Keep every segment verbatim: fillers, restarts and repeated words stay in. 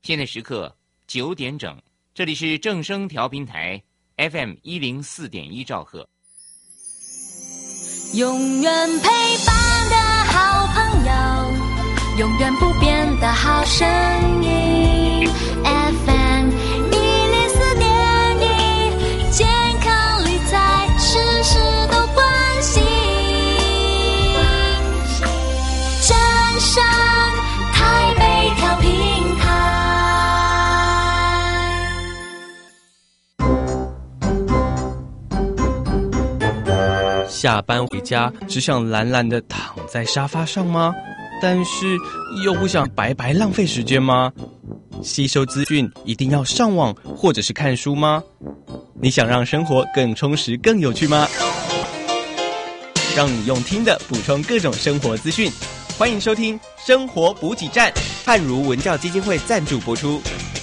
现在时刻九点整，这里是正声调频台 F M 一零四点一兆赫。 永远陪伴的好朋友，永远不变的好声音 F M 一零四点一，健康理财事事都关心，正声台北调频台。 下班回家只想懒懒地躺在沙发上吗？但是又不想白白浪费时间吗？吸收资讯一定要上网或者是看书吗？你想让生活更充实更有趣吗？让你用听的补充各种生活资讯，欢迎收听生活补给站，汉儒文教基金会赞助播出。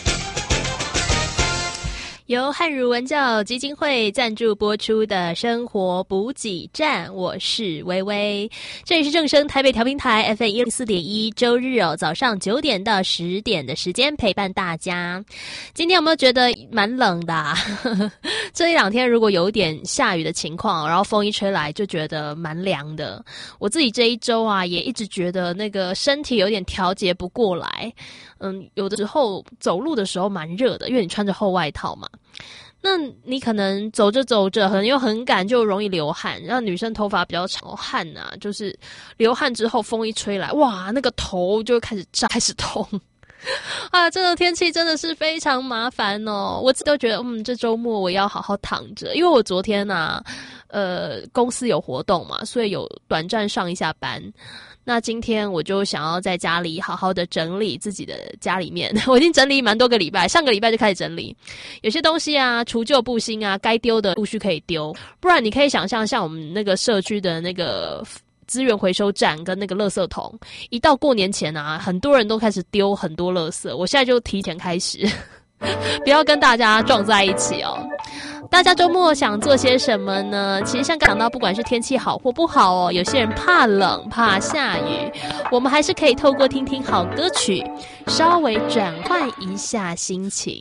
由汉儒文教基金会赞助播出的生活补给站，我是薇薇，这里是正声台北调频台 F M 一零四点一，周日哦早上九点到十点的时间陪伴大家。今天有没有觉得蛮冷的啊？这一两天如果有点下雨的情况，然后风一吹来就觉得蛮凉的。我自己这一周啊也一直觉得那个身体有点调节不过来。嗯，有的时候走路的时候蛮热的，因为你穿着厚外套嘛。那你可能走着走着，可能又很赶，就容易流汗。然后女生头发比较长，汗啊，就是流汗之后风一吹来，哇，那个头就开始炸，开始痛。啊，这种天气真的是非常麻烦哦。我自己都觉得，嗯，这周末我要好好躺着，因为我昨天啊，呃，公司有活动嘛，所以有短暂上一下班。那今天我就想要在家里好好的整理自己的家里面，我已经整理蛮多个礼拜，上个礼拜就开始整理，有些东西啊，除旧布新啊，该丢的陆续可以丢，不然你可以想象，像我们那个社区的那个资源回收站跟那个垃圾桶，一到过年前啊，很多人都开始丢很多垃圾，我现在就提前开始，不要跟大家撞在一起哦。大家周末想做些什么呢？其实像刚讲到，不管是天气好或不好哦，有些人怕冷怕下雨，我们还是可以透过听听好歌曲，稍微转换一下心情。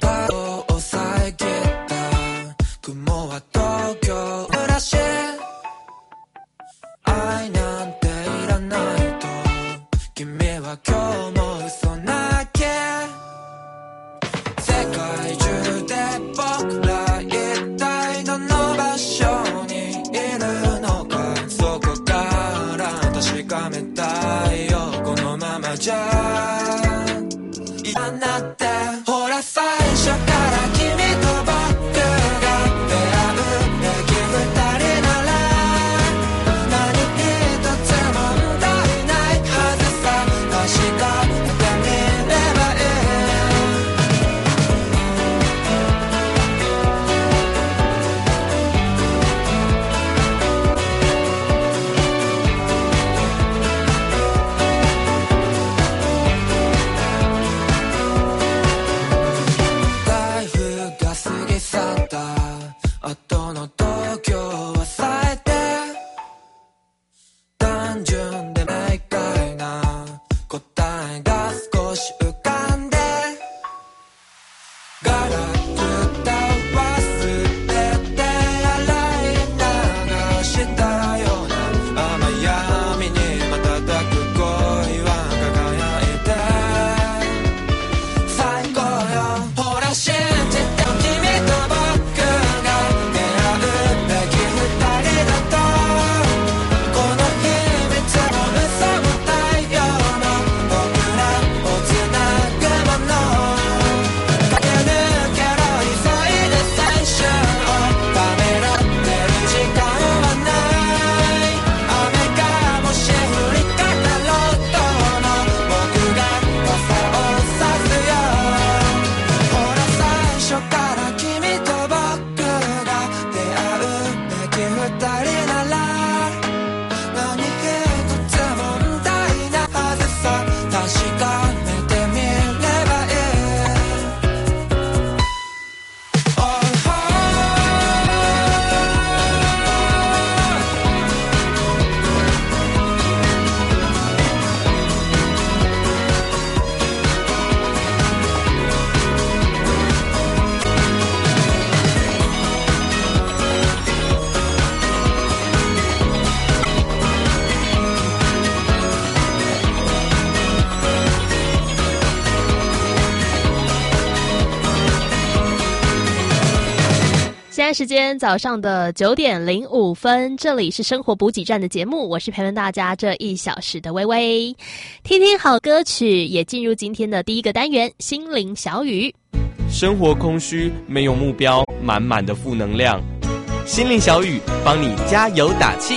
现在时间早上的九点零五分，这里是生活补给站的节目，我是陪伴大家这一小时的微微。听听好歌曲，也进入今天的第一个单元——心灵小语。 生活空虚，没有目标，满满的负能量。心灵小语帮你加油打气。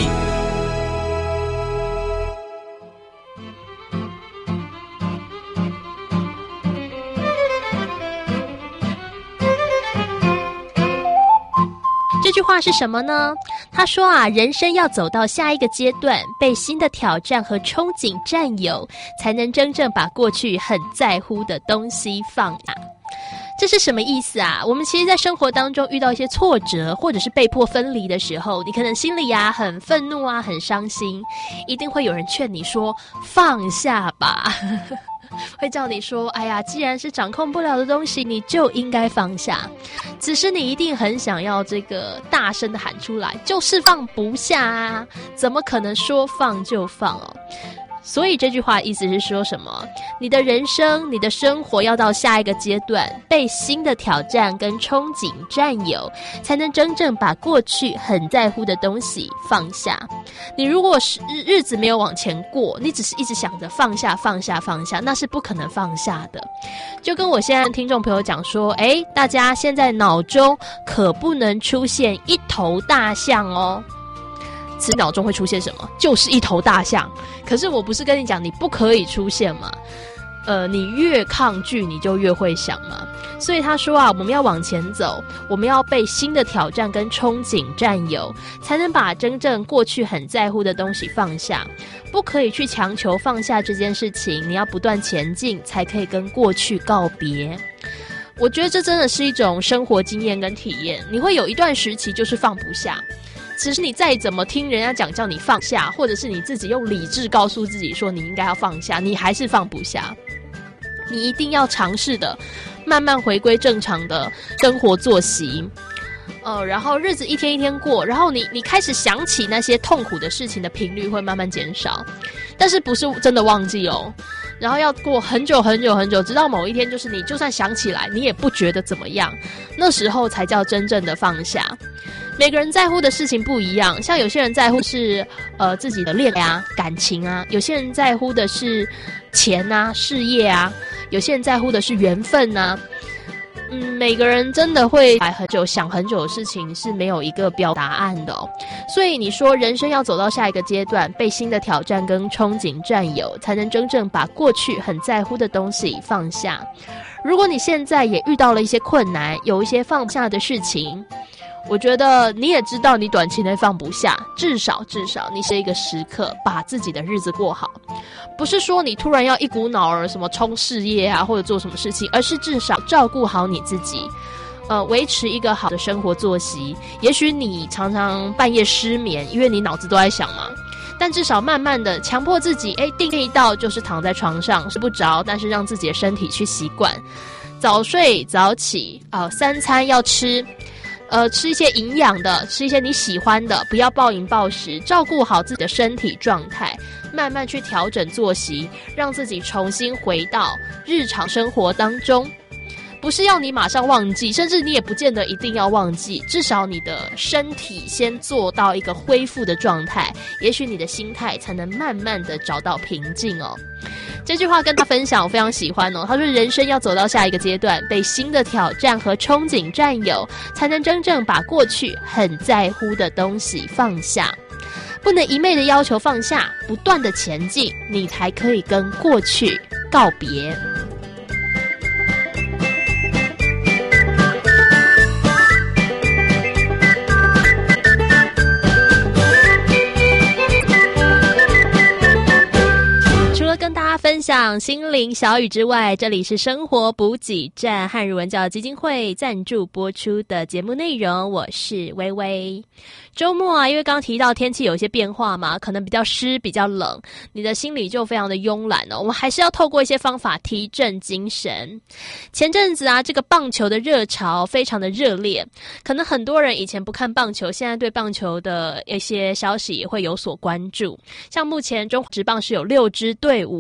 这句话是什么呢？他说啊，人生要走到下一个阶段，被新的挑战和憧憬占有，才能真正把过去很在乎的东西放下。这是什么意思啊？我们其实在生活当中遇到一些挫折，或者是被迫分离的时候，你可能心里啊很愤怒啊，很伤心，一定会有人劝你说放下吧。会叫你说，哎呀，既然是掌控不了的东西，你就应该放下。只是你一定很想要这个大声的喊出来，就是放不下啊，怎么可能说放就放哦？所以这句话意思是说什么？你的人生，你的生活要到下一个阶段，被新的挑战跟憧憬占有，才能真正把过去很在乎的东西放下。你如果是日子没有往前过，你只是一直想着放下放下放下，那是不可能放下的。就跟我现在听众朋友讲说，诶，大家现在脑中可不能出现一头大象哦。此脑中会出现什么？就是一头大象。可是我不是跟你讲你不可以出现吗？呃，你越抗拒你就越会想嘛。所以他说啊，我们要往前走，我们要被新的挑战跟憧憬占有，才能把真正过去很在乎的东西放下。不可以去强求放下这件事情，你要不断前进，才可以跟过去告别。我觉得这真的是一种生活经验跟体验，你会有一段时期就是放不下，只是你再怎么听人家讲叫你放下，或者是你自己用理智告诉自己说你应该要放下，你还是放不下。你一定要尝试的慢慢回归正常的生活作息，呃，然后日子一天一天过，然后你你开始想起那些痛苦的事情的频率会慢慢减少，但是不是真的忘记哦，然后要过很久很久很久，直到某一天就是你就算想起来你也不觉得怎么样，那时候才叫真正的放下。每个人在乎的事情不一样，像有些人在乎是呃自己的恋爱啊、感情啊，有些人在乎的是钱啊、事业啊，有些人在乎的是缘分啊。嗯，每个人真的会来很久想很久的事情是没有一个标答案的哦。所以你说人生要走到下一个阶段，被新的挑战跟憧憬占有，才能真正把过去很在乎的东西放下。如果你现在也遇到了一些困难，有一些放不下的事情，我觉得你也知道你短期内放不下，至少至少你是一个时刻把自己的日子过好，不是说你突然要一股脑儿什么冲事业啊或者做什么事情，而是至少照顾好你自己，呃，维持一个好的生活作息。也许你常常半夜失眠，因为你脑子都在想嘛，但至少慢慢的强迫自己，哎，定一道就是躺在床上睡不着，但是让自己的身体去习惯，早睡早起啊、呃，三餐要吃。呃，吃一些营养的，吃一些你喜欢的，不要暴饮暴食，照顾好自己的身体状态，慢慢去调整作息，让自己重新回到日常生活当中。不是要你马上忘记，甚至你也不见得一定要忘记，至少你的身体先做到一个恢复的状态，也许你的心态才能慢慢的找到平静哦。这句话跟他分享，我非常喜欢哦。他说人生要走到下一个阶段，被新的挑战和憧憬占有，才能真正把过去很在乎的东西放下。不能一昧的要求放下，不断的前进，你才可以跟过去告别。跟大家分享心灵小语之外，这里是生活补给站汉语文教基金会赞助播出的节目内容，我是微微。周末啊，因为刚刚提到天气有一些变化嘛，可能比较湿比较冷，你的心里就非常的慵懒哦。我们还是要透过一些方法提振精神。前阵子啊，这个棒球的热潮非常的热烈，可能很多人以前不看棒球，现在对棒球的一些消息也会有所关注。像目前中华职棒是有六支队伍嘛，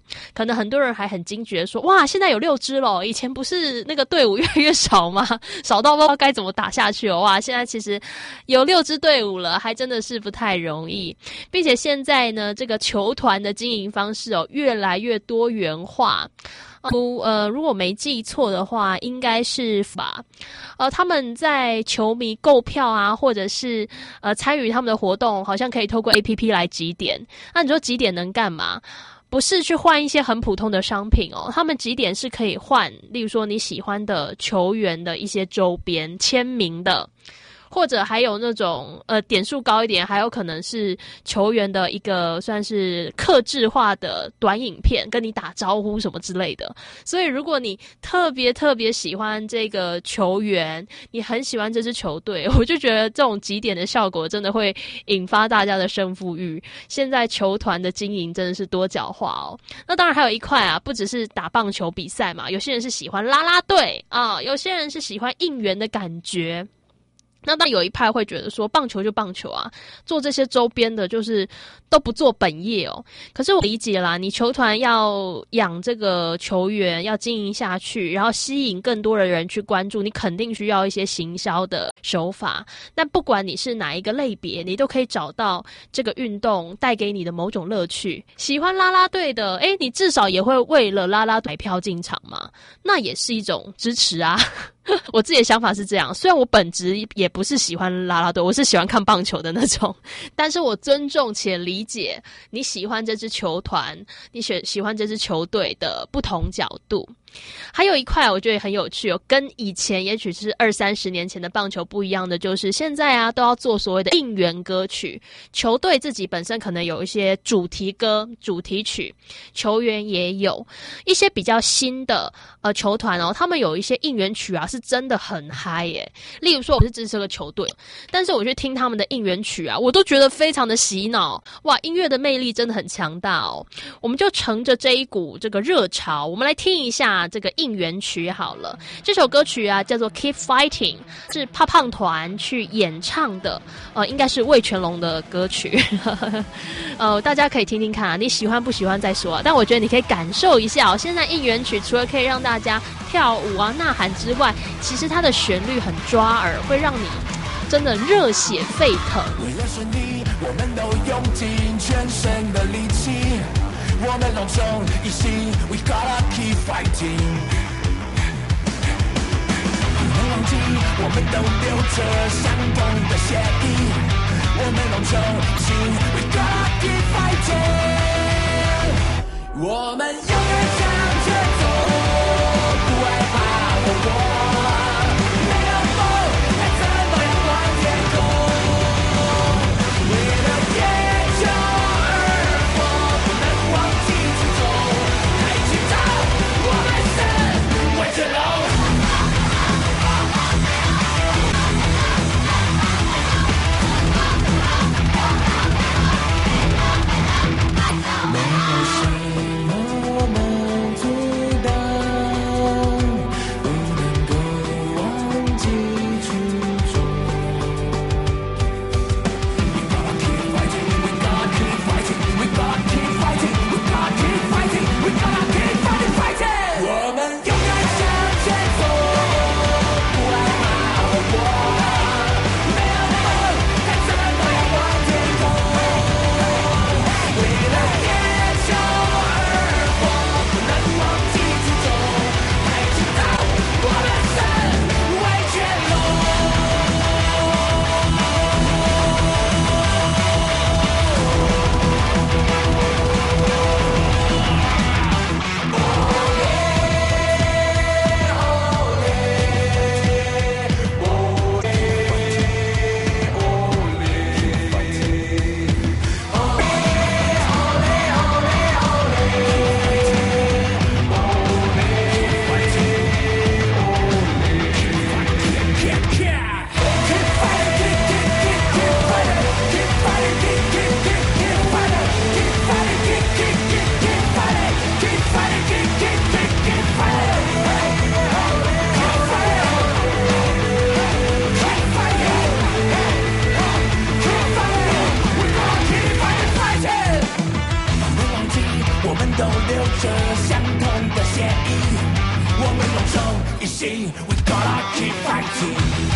可能很多人还很惊觉说，哇，现在有六支了，以前不是那个队伍越来越少吗？少到不知道该怎么打下去哦。哇，现在其实有六支队伍了，还真的是不太容易。并且现在呢，这个球团的经营方式哦，越来越多元化。呃，如果没记错的话，应该是吧。呃，他们在球迷购票啊，或者是呃参与他们的活动，好像可以透过 A P P 来集点。那你说集点能干嘛？不是去换一些很普通的商品哦，他们集点是可以换，例如说你喜欢的球员的一些周边、签名的。或者还有那种呃点数高一点，还有可能是球员的一个算是客制化的短影片，跟你打招呼什么之类的。所以如果你特别特别喜欢这个球员，你很喜欢这支球队，我就觉得这种集点的效果真的会引发大家的胜负欲。现在球团的经营真的是多角化哦。那当然还有一块啊，不只是打棒球比赛嘛，有些人是喜欢啦啦队啊，有些人是喜欢应援的感觉。那当然有一派会觉得说棒球就棒球啊，做这些周边的就是都不做本业哦。可是我理解啦，你球团要养这个球员，要经营下去，然后吸引更多的人去关注，你肯定需要一些行销的手法。但不管你是哪一个类别，你都可以找到这个运动带给你的某种乐趣。喜欢啦啦队的，诶，你至少也会为了啦啦队买票进场嘛，那也是一种支持啊。我自己的想法是这样，虽然我本质也不是喜欢啦啦队，我是喜欢看棒球的那种，但是我尊重且理解你喜欢这支球团，你喜喜欢这支球队的不同角度。还有一块我觉得也很有趣哦，跟以前也许是二三十年前的棒球不一样的，就是现在啊都要做所谓的应援歌曲，球队自己本身可能有一些主题歌、主题曲，球员也有一些比较新的呃球团哦，他们有一些应援曲啊是真的很嗨耶。例如说我是支持这个球队，但是我去听他们的应援曲啊，我都觉得非常的洗脑，哇，音乐的魅力真的很强大哦。我们就乘着这一股这个热潮，我们来听一下这个应援曲好了。这首歌曲啊叫做 Keep Fighting， 是胖胖团去演唱的，呃，应该是魏全龙的歌曲。呃，大家可以听听看啊，你喜欢不喜欢再说啊。但我觉得你可以感受一下哦，现在应援曲除了可以让大家跳舞啊呐喊之外，其实它的旋律很抓耳，会让你真的热血沸腾。 为了胜利，我们都用尽全身的力气，我们隆重一心 We gotta keep fighting。 不能忘记，我们都流着相同的血液，我们隆重一心 We gotta keep fighting。 我们永远向前走，不害怕活过，没有风还怎么样望天空，为了野球而活，不能忘记初衷，抬起头，我们是魏全龙。没有谁，我们心 We gotta keep fighting。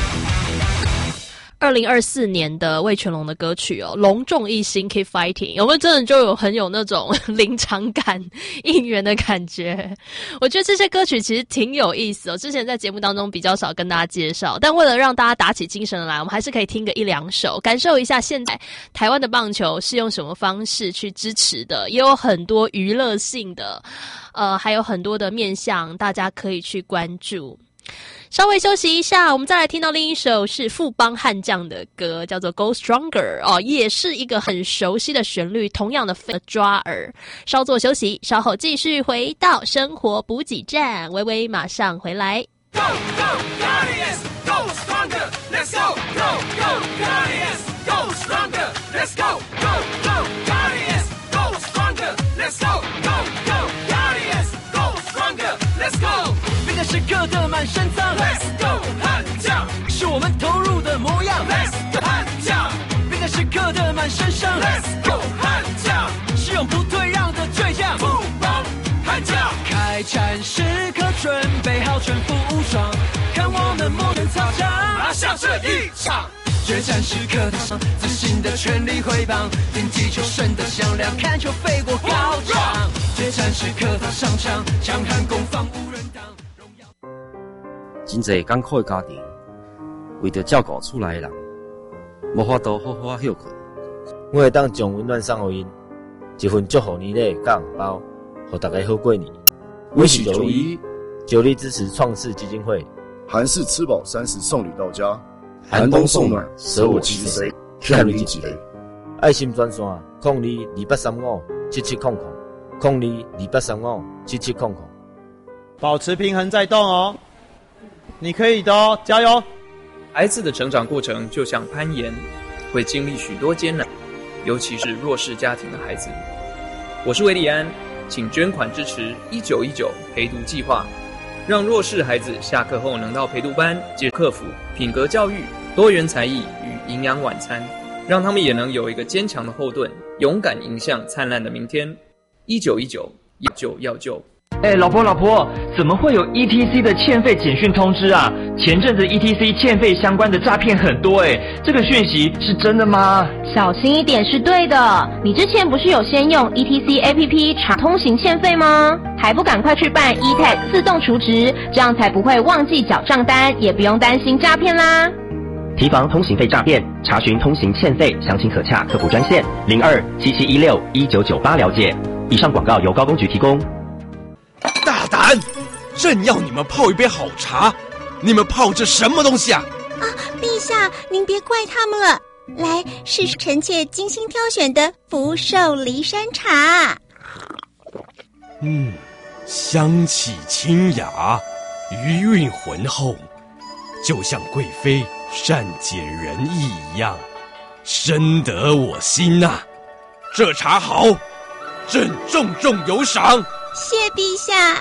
二零二四年的魏全龙的歌曲哦，隆重一心 Keep Fighting， 有没有真的就有很有那种临场感、应援的感觉？我觉得这些歌曲其实挺有意思哦。之前在节目当中比较少跟大家介绍，但为了让大家打起精神来，我们还是可以听个一两首，感受一下现在台湾的棒球是用什么方式去支持的，也有很多娱乐性的，呃，还有很多的面向，大家可以去关注。稍微休息一下，我们再来听到另一首是富邦悍将的歌，叫做 Go Stronger 哦，也是一个很熟悉的旋律，同样的抓耳。稍作休息，稍后继续回到生活补给站，微微马上回来。 Go go Guardians, go stronger, let's go. Go go Guardians, go stronger, let's go. Go go Guardians, go stronger, let's go. Go go Guardians, go stronger, let's go. 每个时刻的满身脏 Let's go 悍将，是我们投入的模样 Let's go 悍将，每个时刻的满身伤 Let's go 悍将，是永不退让的倔强富邦悍将。开战时刻准备好全副武装，看我们摩拳擦掌，拿下这一场。决战时刻的上，自信的全力挥棒，听击球声的响亮，看球飞过高场。决战时刻的上场，强悍攻防无人挡。 真侪艰苦的家庭，为着照顾厝内的人，无法度好好休困。 我会当将温暖送予因，一份祝福年的甲红包，互大家好过年。 我是九一， 九力支持创世基金会。 韩式吃饱三十送礼到家，寒冬送暖，舍我其谁？劝你几杯。 爱心专线：零二二八三五七七空空，零二二八三五七七空空。 保持平衡再动哦，你可以的哦，加油！ 孩子的成长过程就像攀岩，会经历许多艰难，尤其是弱势家庭的孩子。我是韦礼安，请捐款支持一九一九陪读计划，让弱势孩子下课后能到陪读班接克服品格教育、多元才艺与营养晚餐，让他们也能有一个坚强的后盾，勇敢迎向灿烂的明天。一九一九，要救要救。 哎，老婆老婆，怎么会有 E T C 的欠费简讯通知啊？前阵子 E T C 欠费相关的诈骗很多哎，这个讯息是真的吗？ 小心一点是对的。你之前不是有先用 E T C A P P 查通行欠费吗？还不赶快去办 E T A G 自动储值，这样才不会忘记缴账单，也不用担心诈骗啦。 提防通行费诈骗，查询通行欠费，详情可洽客服专线零二七七一六一九九八了解。以上广告由高工局提供。 大胆！正要你们泡一杯好茶，你们泡这什么东西啊？ 啊，陛下，您别怪他们了。来，试试臣妾精心挑选的福寿梨山茶。 嗯，香气清雅，余韵浑厚，就像贵妃善解人意一样，深得我心呐、啊。这茶好，朕重重有赏。 谢陛下。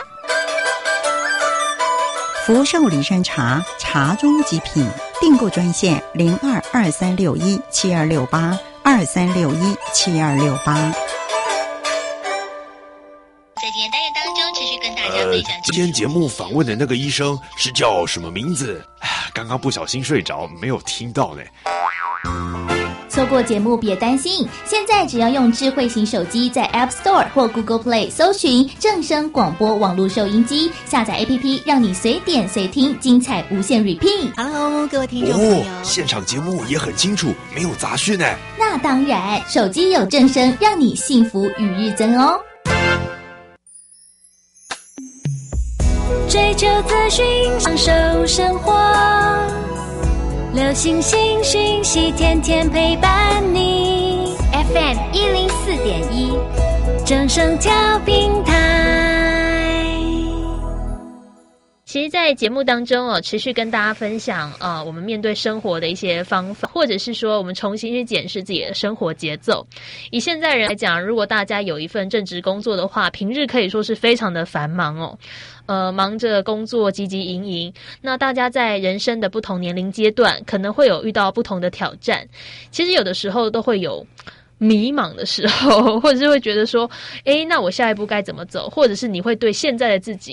福寿梨山茶，茶中极品，订购专线零二二三六一七二六八二三六一七二六八。 在今天单元当中，持续跟大家分享。 今天节目访问的那个医生是叫什么名字？刚刚不小心睡着，没有听到呢。 错过节目别担心，现在只要用智慧型手机在 App Store 或 Google Play 搜寻正声广播网络收音机，下载 A P P， 让你随点随听，精彩无限 repeat。Hello， 各位听众朋友， 哦，现场节目也很清楚，没有杂讯呢。 那当然，手机有正声，让你幸福与日增哦。 追求资讯，享受生活。流行新讯息，天天陪伴你。F M 一零四点一，正声调频台。 其实在节目当中哦，持续跟大家分享呃，我们面对生活的一些方法，或者是说我们重新去检视自己的生活节奏。以现在人来讲，如果大家有一份正职工作的话，平日可以说是非常的繁忙哦。呃，忙着工作汲汲营营，那大家在人生的不同年龄阶段，可能会有遇到不同的挑战。其实有的时候都会有迷茫的时候，或者是会觉得说，诶，那我下一步该怎么走？或者是你会对现在的自己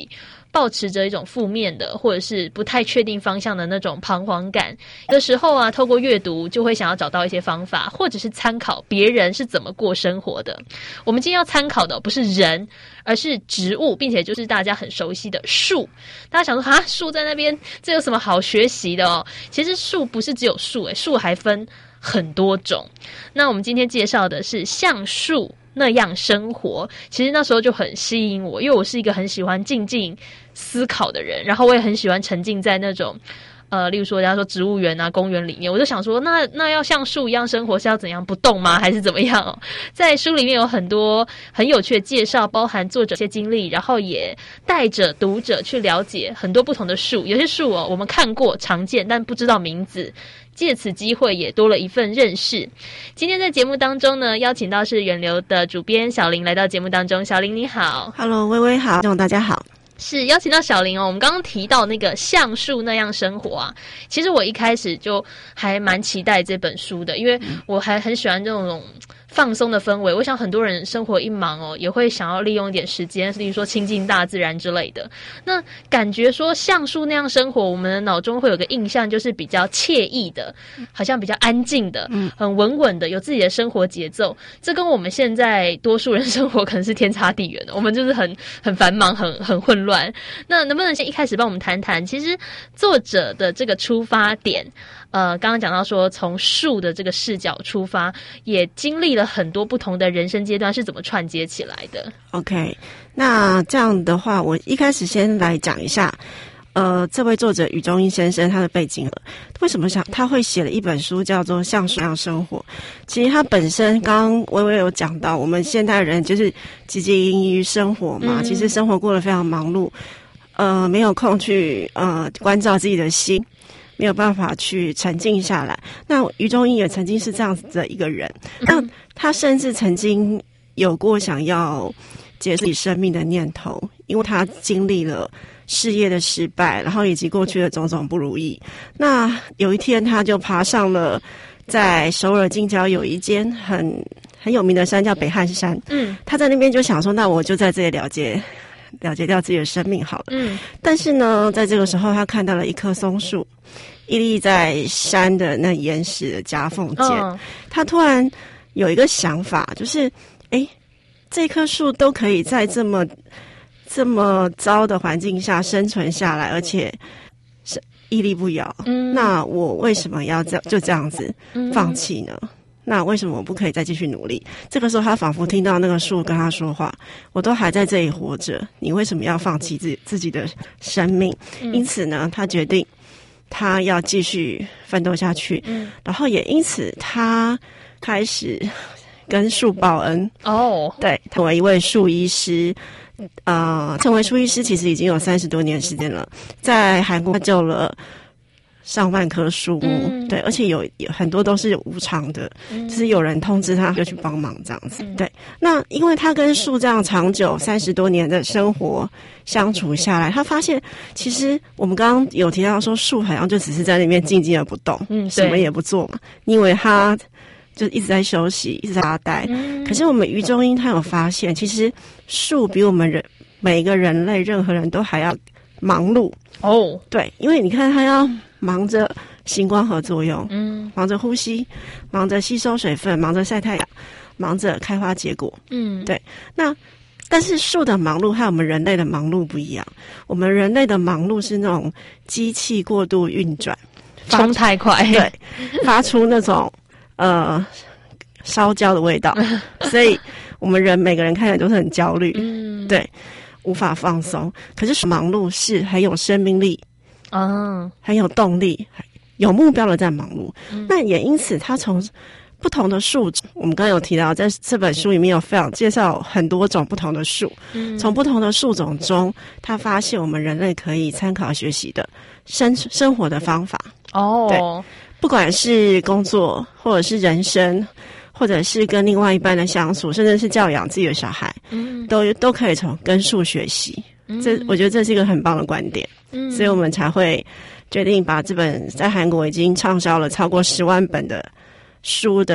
抱持着一种负面的或者是不太确定方向的那种彷徨感。有的时候啊，透过阅读就会想要找到一些方法，或者是参考别人是怎么过生活的。我们今天要参考的不是人，而是植物，并且就是大家很熟悉的树。大家想说啊，树在那边，这有什么好学习的哦？其实树不是只有树，诶，树还分很多种。那我们今天介绍的是像树那样生活，其实那时候就很吸引我，因为我是一个很喜欢静静思考的人，然后我也很喜欢沉浸在那种呃，例如说人家说植物园啊、公园里面，我就想说，那那要像树一样生活是要怎样，不动吗？还是怎么样哦？在书里面有很多很有趣的介绍，包含作者一些经历，然后也带着读者去了解很多不同的树。有些树哦，我们看过、常见，但不知道名字。借此机会也多了一份认识。今天在节目当中呢，邀请到是远流的主编小林来到节目当中。小林你好。 Hello， 微微好，大家好。 是邀请到小林哦，我们刚刚提到那个像树那样生活啊，其实我一开始就还蛮期待这本书的，因为我还很喜欢这种放松的氛围。我想很多人生活一忙哦，也会想要利用一点时间，例如说亲近大自然之类的。那感觉说像树那样生活，我们的脑中会有个印象，就是比较惬意的，好像比较安静的，很稳稳的，有自己的生活节奏。这跟我们现在多数人生活可能是天差地远的，我们就是很很繁忙，很很混乱。那能不能先一开始帮我们谈谈，其实作者的这个出发点？呃，刚刚讲到说从树的这个视角出发，也经历了很多不同的人生阶段，是怎么串接起来的 ？OK， 那这样的话，我一开始先来讲一下，呃，这位作者宇中英先生他的背景了。为什么想他会写了一本书叫做《像树那样生活》？其实他本身刚刚微微有讲到，我们现代人就是汲汲营于生活嘛，嗯、其实生活过得非常忙碌，呃，没有空去呃关照自己的心。没有办法去沉静下来。那余中英也曾经是这样子的一个人，那他甚至曾经有过想要结束自己生命的念头，因为他经历了事业的失败，然后以及过去的种种不如意。那有一天，他就爬上了在首尔近郊有一间很很有名的山，叫北汉山。嗯，他在那边就想说，那我就在这里了结。了结掉自己的生命好了。嗯，但是呢，在这个时候，他看到了一棵松树，屹立在山的那岩石的夹缝间。哦、他突然有一个想法，就是，哎，这棵树都可以在这么这么糟的环境下生存下来，而且是屹立不摇。嗯，那我为什么要这就这样子放弃呢？嗯，那为什么我不可以再继续努力？这个时候，他仿佛听到那个树跟他说话：“我都还在这里活着，你为什么要放弃自己自己的生命？”嗯、因此呢，他决定他要继续奋斗下去。嗯，然后也因此他开始跟树报恩。哦，对，成为一位树医师。呃，成为树医师其实已经有三十多年时间了，在韩国救了上万棵树木，嗯、对，而且有有很多都是无偿的，嗯、就是有人通知他就去帮忙这样子。嗯、对，那因为他跟树这样长久三十多年的生活相处下来，他发现其实我们刚刚有提到说，树好像就只是在那边静静的不动，嗯，什么也不做嘛。你以为他就一直在休息，一直在发呆，嗯、可是我们余中英他有发现，其实树比我们人每一个人类任何人都还要忙碌哦。对，因为你看他要忙着行光合作用，嗯，忙着呼吸，忙着吸收水分，忙着晒太阳，忙着开花结果，嗯，对。那但是树的忙碌和我们人类的忙碌不一样，我们人类的忙碌是那种机器过度运转， 冲太快， 对，发出那种呃烧焦的味道，所以我们人每个人看起来都是很焦虑，嗯，对，无法放松。可是忙碌是很有生命力。哦，很有动力，有目标的在忙碌。嗯、那也因此，他从不同的树种，我们刚刚有提到，在这本书里面有非常介绍很多种不同的树。嗯，从不同的树种中，他发现我们人类可以参考学习的生生活的方法。哦，对，不管是工作，或者是人生，或者是跟另外一半的相处，甚至是教养自己的小孩，嗯，都都可以从跟树学习。这我觉得这是一个很棒的观点，嗯，所以我们才会决定把这本在韩国已经畅销了超过十万本的书的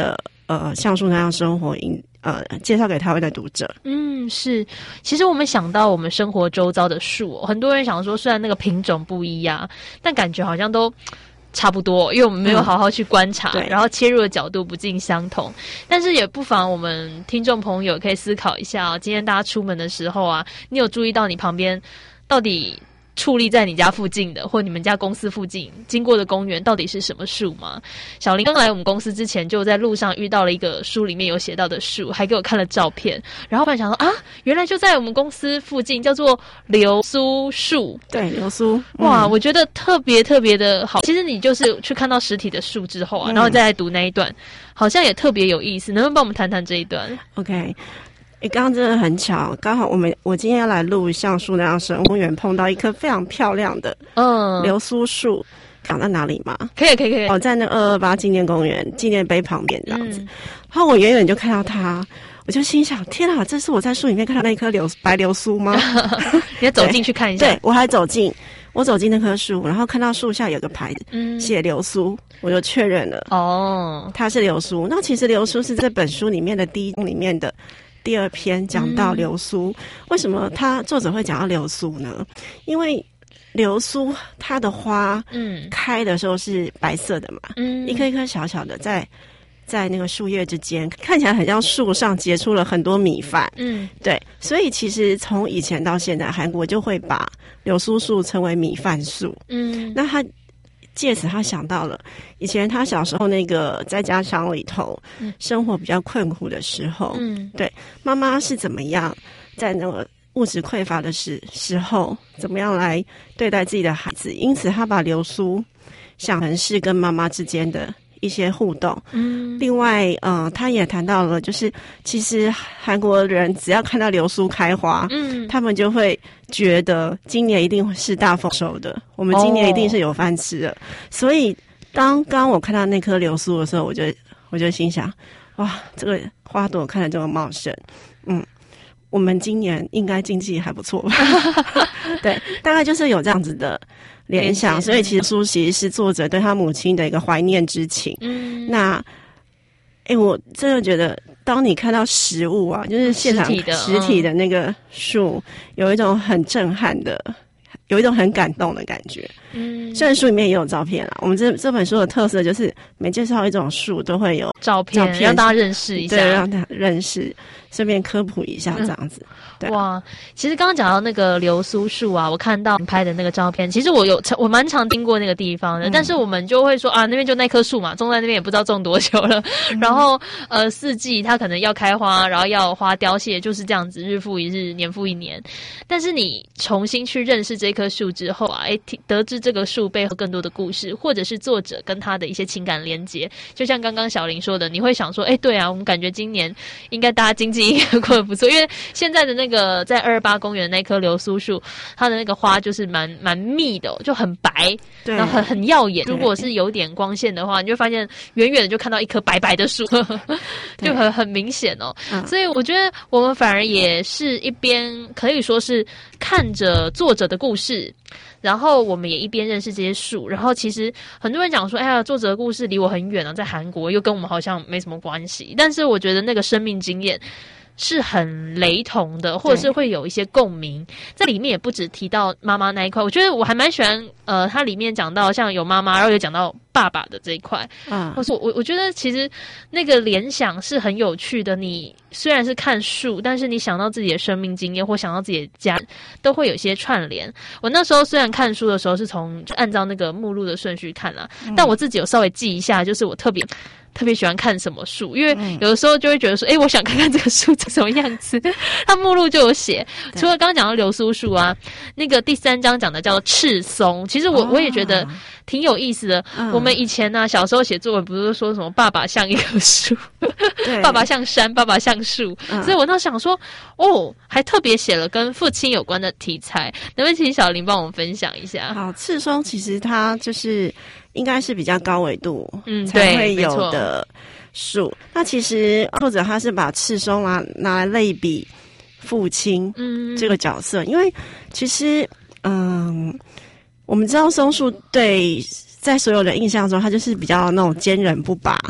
呃像素那样生活引呃介绍给台湾的读者。 嗯，是。其实我们想到我们生活周遭的树、哦，很多人想说，虽然那个品种不一样，但感觉好像都差不多，因为我们没有好好去观察，嗯、然后切入的角度不尽相同。但是也不妨我们听众朋友可以思考一下哦，今天大家出门的时候啊，你有注意到你旁边到底矗立在你家附近的，或你们家公司附近经过的公园到底是什么树吗？小林刚来我们公司之前，就在路上遇到了一个书里面有写到的树，还给我看了照片，然后突然想说啊，原来就在我们公司附近，叫做流苏树。 对，流苏， 哇、 嗯， 我觉得特别特别的好。其实你就是去看到实体的树之后啊，然后再来读那一段，好像也特别有意思。能不能帮我们谈谈这一段 ？OK。诶，刚刚真的很巧，刚好我们我今天要来录橡树那样生公园，碰到一棵非常漂亮的嗯流苏树，长在哪里吗？ 可以可以可以， 哦，在那二二八纪念公园纪念碑旁边这样子。嗯、然后我远远就看到它，我就心想：天啊，这是我在树里面看到那棵流白流苏吗？ 你要走进去看一下。 对，我还走近，我走进那棵树，然后看到树下有个牌子，嗯，写流苏，我就确认了哦，它是流苏。那其实流苏是这本书里面的第一里面的。第二篇讲到流苏、嗯，为什么他作者会讲到流苏呢？因为流苏它的花，嗯，开的时候是白色的嘛，嗯，一颗一颗小小的，在在那个树叶之间，看起来很像树上结出了很多米饭，嗯，对，所以其实从以前到现在，韩国就会把流苏树称为米饭树，嗯，那他。借此他想到了以前他小时候那个在家乡里头、嗯、生活比较困苦的时候，嗯，对，妈妈是怎么样在那个物质匮乏的时时候怎么样来对待自己的孩子，因此他把流苏想成是跟妈妈之间的一些互动。嗯，另外呃他也谈到了就是其实韩国人只要看到流苏开花，嗯，他们就会觉得今年一定是大丰收的，我们今年一定是有饭吃的、哦、所以当刚我看到那棵流苏的时候，我就我就心想，哇，这个花朵看得这么茂盛，嗯，我们今年应该经济还不错吧。对，大概就是有这样子的联想，所以其实书其实是作者对他母亲的一个怀念之情。嗯，那哎，我真的觉得当你看到实物啊，就是现场实体的实体的那个树、嗯、有一种很震撼的，有一种很感动的感觉。嗯，虽然书里面也有照片啦，我们这这本书的特色就是每介绍一种树都会有照片，照片让大家认识一下， 对，让大家认识，顺便科普一下这样子。嗯，对， 哇，其实刚刚讲到那个流苏树啊，我看到你拍的那个照片，其实我有我蛮常经过那个地方的、嗯、但是我们就会说啊，那边就那棵树嘛，种在那边也不知道种多久了、嗯、然后呃四季它可能要开花，然后要花凋谢，就是这样子，日复一日，年复一年。但是你重新去认识这棵树之后啊，诶，得知这个树背后更多的故事，或者是作者跟他的一些情感连结，就像刚刚小林说的，你会想说，诶，对啊，我们感觉今年应该大家经济应该过得不错，因为现在的那个在二二八公园那棵流苏树，它的那个花就是蛮蛮密的、哦，就很白，然后很很耀眼。如果是有点光线的话，你就发现远远的就看到一棵白白的树，就很很明显哦、嗯。所以我觉得我们反而也是一边可以说是看着作者的故事。然后我们也一边认识这些树，然后其实很多人讲说，哎呀，作者的故事离我很远啊，在韩国又跟我们好像没什么关系。但是我觉得那个生命经验是很雷同的，或者是会有一些共鸣。在里面也不只提到妈妈那一块，我觉得我还蛮喜欢，呃，它里面讲到像有妈妈，然后有讲到爸爸的这一块。嗯，或是我我觉得其实那个联想是很有趣的。你虽然是看树，但是你想到自己的生命经验，或想到自己的家，都会有一些串联。我那时候虽然看书的时候是从就按照那个目录的顺序看啦、嗯，但我自己有稍微记一下，就是我特别。特别喜欢看什么树，因为有的时候就会觉得说，哎、欸，我想看看这个树长什么样子。它目录就有写，除了刚刚讲到流苏树啊，那个第三章讲的叫做赤松，其实我、哦、我也觉得挺有意思的。嗯、我们以前呢、啊，小时候写作文不是说什么爸爸像一棵树，爸爸像山，爸爸像树、嗯，所以我那想说，哦，还特别写了跟父亲有关的题材，能不能请小林帮我们分享一下？ 好，赤松其实它就是应该是比较高纬度嗯才会有的树。那其实作者他是把赤松拿拿来类比父亲这个角色，嗯、因为其实嗯，我们知道松树对在所有的印象中，它就是比较那种坚韧不拔，嗯。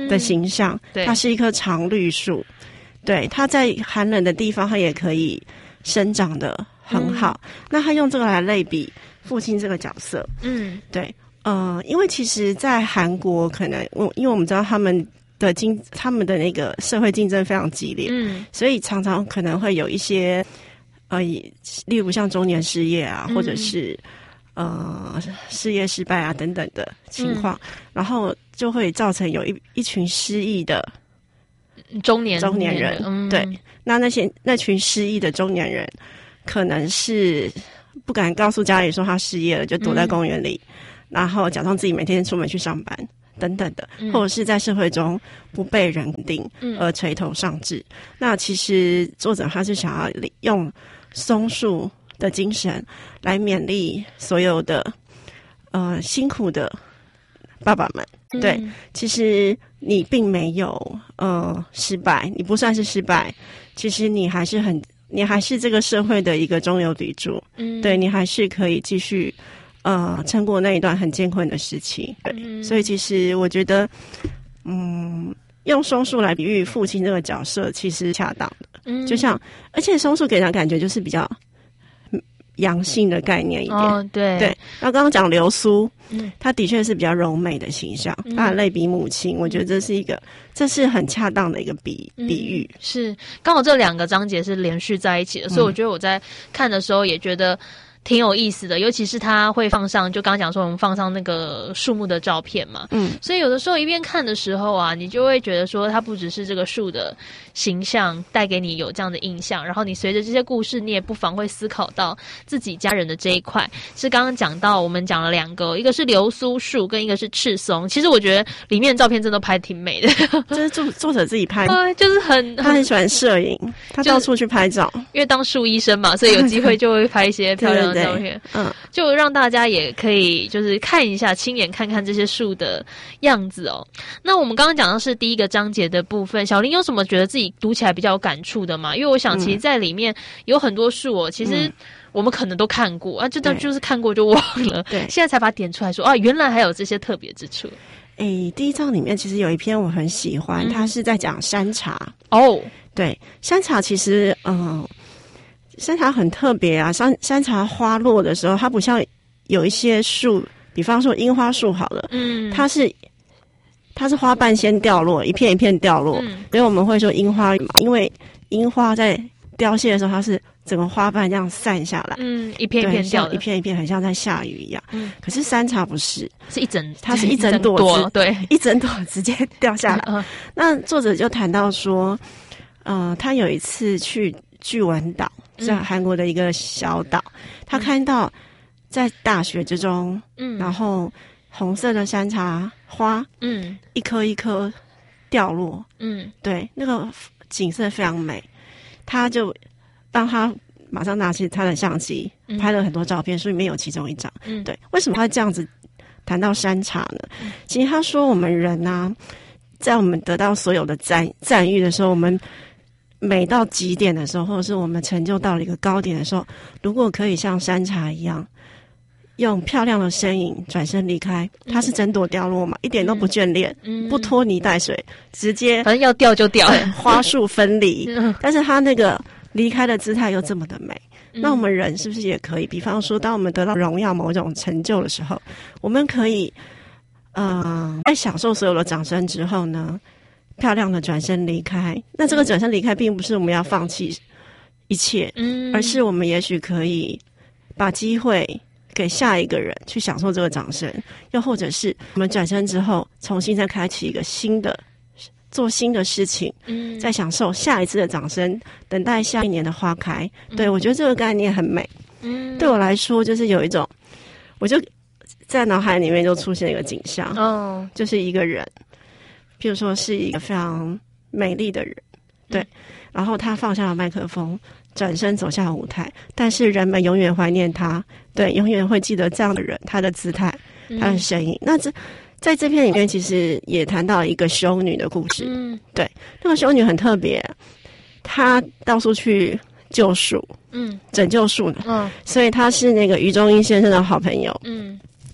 的形象， 对， 它是一棵常绿树，对，它在寒冷的地方它也可以生长的很好。嗯、那他用这个来类比父亲这个角色， 嗯， 对，呃，因为其实，在韩国可能我因为我们知道他们的竞他们的那个社会竞争非常激烈， 嗯， 所以常常可能会有一些呃，例如像中年失业啊， 嗯、 或者是呃事业失败啊等等的情况，嗯、然后就会造成有一一群失意的中年中年人， 嗯、 对，那那些那群失意的中年人，可能是不敢告诉家里说他失业了，就躲在公园里，嗯、然后假装自己每天出门去上班等等的，嗯、或者是在社会中不被人定而垂头丧志。嗯、那其实作者他是想要用松树的精神来勉励所有的呃辛苦的爸爸们。嗯、对，其实你并没有呃失败，你不算是失败，其实你还是很，你还是这个社会的一个中流砥柱。嗯，对，你还是可以继续呃撑过那一段很艰困的时期。对，嗯、所以其实我觉得，嗯，用松树来比喻父亲这个角色，其实恰当的。嗯，就像，而且松树给人感觉就是比较阳性的概念一点。 哦，对对。然后刚刚讲流苏，嗯，她的确是比较柔美的形象，她类比母亲，我觉得这是一个，这是很恰当的一个比比喻。 嗯、是，刚好这两个章节是连续在一起的，所以我觉得我在看的时候也觉得挺有意思的，尤其是他会放上，就刚刚讲说我们放上那个树木的照片嘛，嗯，所以有的时候一边看的时候啊，你就会觉得说它不只是这个树的形象带给你有这样的印象，然后你随着这些故事，你也不妨会思考到自己家人的这一块。是刚刚讲到我们讲了两个，一个是流苏树，跟一个是赤松。其实我觉得里面的照片真的拍挺美的， 这是作作者自己拍， 呃，就是很他很喜欢摄影，他到处去拍照， 因为当树医生嘛，所以有机会就会拍一些漂亮的照片。嗯，就让大家也可以就是看一下，亲眼看看这些树的样子哦。那我们刚刚讲的是第一个章节的部分，小林有什么觉得自己读起来比较有感触的吗？因为我想其实在里面有很多树哦，其实我们可能都看过、嗯、啊，就当就是看过就忘了，对，现在才把它点出来说啊，原来还有这些特别之处。 诶，第一章里面其实有一篇我很喜欢，嗯、它是在讲山茶哦， 对，山茶其实嗯。呃山茶很特别啊，山山茶花落的时候，它不像有一些树，比方说樱花树好了，嗯，它是它是花瓣先掉落，一片一片掉落，嗯、所以我们会说樱花雨嘛，因为樱花在凋谢的时候，它是整个花瓣这样散下来， 嗯，一片一片掉的， 一片一片，很像在下雨一样。嗯，可是山茶不是， 是一整， 它是一整朵， 一整对， 一整朵直接掉下来。嗯、那作者就谈到说，呃，他有一次去巨文岛。在韩国的一个小岛，嗯、他看到在大雪之中，嗯，然后红色的山茶花，嗯，一颗一颗掉落，嗯，对，那个景色非常美。他就当他马上拿起他的相机，嗯、拍了很多照片，书里面有其中一张，嗯，对。为什么他这样子谈到山茶呢？嗯、其实他说我们人啊，在我们得到所有的赞赞誉的时候，我们美到极点的时候，或者是我们成就到了一个高点的时候，如果可以像山茶一样用漂亮的身影转身离开，它是整朵掉落嘛，一点都不眷恋，嗯、不拖泥带水，直接反正要掉就掉， 花束分离。但是它那个离开的姿态又这么的美，嗯、那我们人是不是也可以？比方说，当我们得到荣耀、某种成就的时候，我们可以，呃，在享受所有的掌声之后呢？漂亮的转身离开，那这个转身离开并不是我们要放弃一切，嗯，而是我们也许可以把机会给下一个人去享受这个掌声，又或者是我们转身之后重新再开启一个新的做新的事情，嗯，再享受下一次的掌声，等待下一年的花开。嗯、对，我觉得这个概念很美，嗯，对我来说就是有一种，我就在脑海里面就出现一个景象，哦，就是一个人。譬如说是一个非常美丽的人，对，嗯、然后他放下了麦克风，转身走下舞台，但是人们永远怀念他，对，永远会记得这样的人，他的姿态，他的身影。嗯、那这在这篇里面其实也谈到一个修女的故事，嗯，对，那个修女很特别，她到处去救树，嗯，拯救树呢，嗯，所以她是那个余中英先生的好朋友，嗯。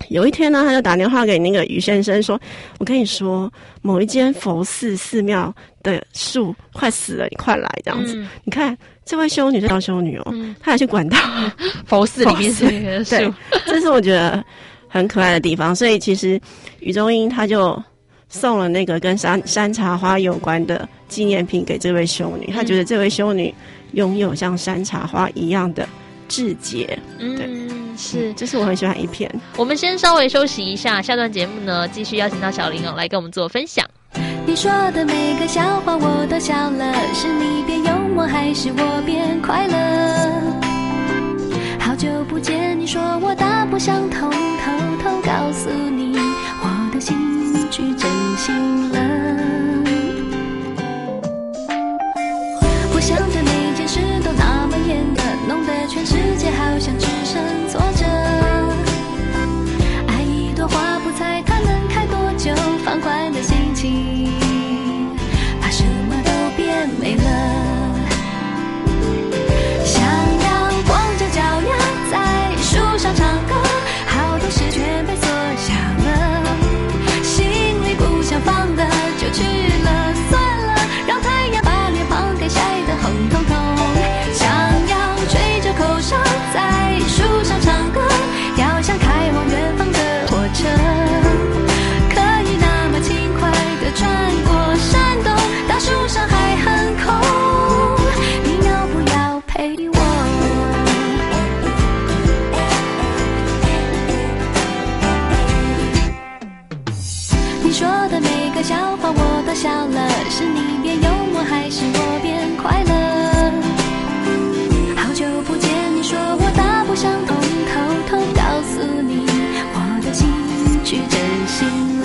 有一天呢，他就打电话给那个于先生说：“我跟你说，某一间佛寺寺庙的树快死了，你快来这样子。嗯、你看这位修女是高修女哦，嗯、她还去管到佛寺里面是那个树， 对，这是我觉得很可爱的地方。所以其实雨中英他就送了那个跟山山茶花有关的纪念品给这位修女，他觉得这位修女拥有像山茶花一样的志节，对。嗯是， 这是我很喜欢一篇。 我们先稍微休息一下，下段节目呢，继续邀请到小林哦来跟我们做分享。 你说的每个笑话我都笑了，是你变幽默还是我变快乐？好久不见，你说我大不相同，偷偷告诉你，我的心去真心了。我想的每件事都那么严的，弄得全世界好像只剩坐着。爱一朵花不猜它能开多久，放宽的心情，把什么都变美了。像阳光着脚丫在树上唱歌，好多事全被锁下了，心里不想放的就去了，算了，让太阳把脸庞给晒得红彤彤。像阳吹着口哨在树上唱歌，要像开往远方的火车，可以那么轻快地穿过山洞，大树上还很空，你要不要陪我？你说的每个笑话我都笑了，是你变幽默还是我变快乐？好久不见，你说我大不相同，偷偷告诉你，我的心去真心了。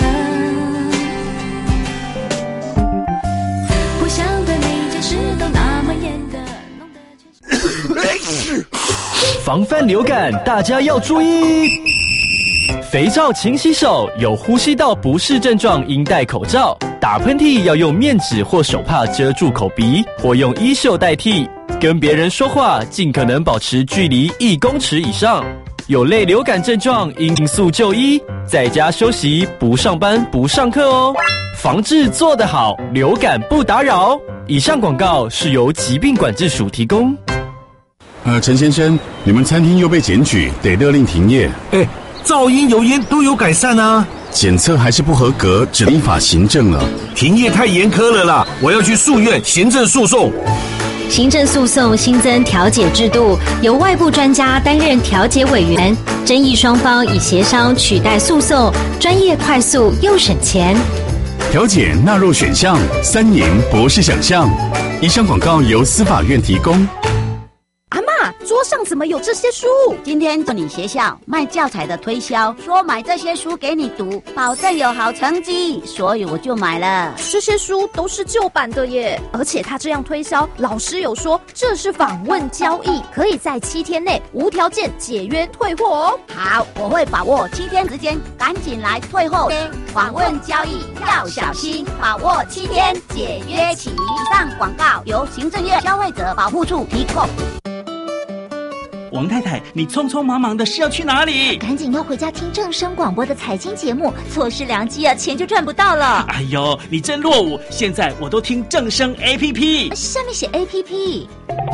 不想对每件事都那么严格，弄得全世界防范流感，大家要注意。肥皂勤洗手，有呼吸道不适症状应戴口罩。打喷嚏要用面纸或手帕遮住口鼻，或用衣袖代替。跟别人说话尽可能保持距离一公尺以上。有类流感症状应尽速就医，在家休息，不上班不上课哦。防治做得好，流感不打扰。以上广告是由疾病管制署提供。 呃，陈先生，你们餐厅又被检举，得勒令停业。 哎，噪音、油烟都有改善啊。 检测还是不合格，只依法行政了。 停业太严苛了啦，我要去诉愿行政诉讼。 行政诉讼新增调解制度，由外部专家担任调解委员，争议双方以协商取代诉讼，专业快速又省钱。 调解纳入选项，三年不是想象。以上广告由司法院提供。 阿嬷，桌上怎么有这些书？ 今天做你学校卖教材的推销，说买这些书给你读，保证有好成绩，所以我就买了。 这些书都是旧版的耶，而且他这样推销，老师有说这是访问交易，可以在七天内无条件解约退货哦。 好，我会把握七天时间，赶紧来退货。访问交易要小心，把握七天解约期。以上广告由行政院消费者保护处提供。 王太太，你匆匆忙忙的是要去哪里？ 赶紧要回家听正声广播的财经节目，错失良机啊，钱就赚不到了。 哎呦，你真落伍！现在我都听正声 A P P， 下面写 A P P。